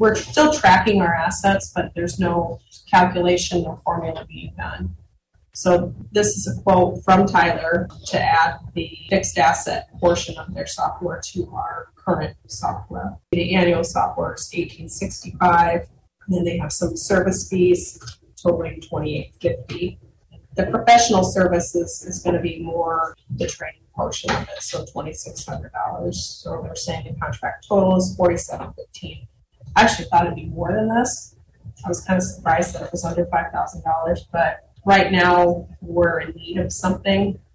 we're still tracking our assets, but there's no calculation or formula being done. So this is a quote from Tyler to add the fixed asset portion of their software to our current software. The annual software is $1,865, and then they have some service fees totaling $2,850. The professional services is going to be more the training portion of it, so $2,600. So they're saying the contract total is $4,715. I actually thought it'd be more than this. I was kind of surprised that it was under $5,000, but right now we're in need of something.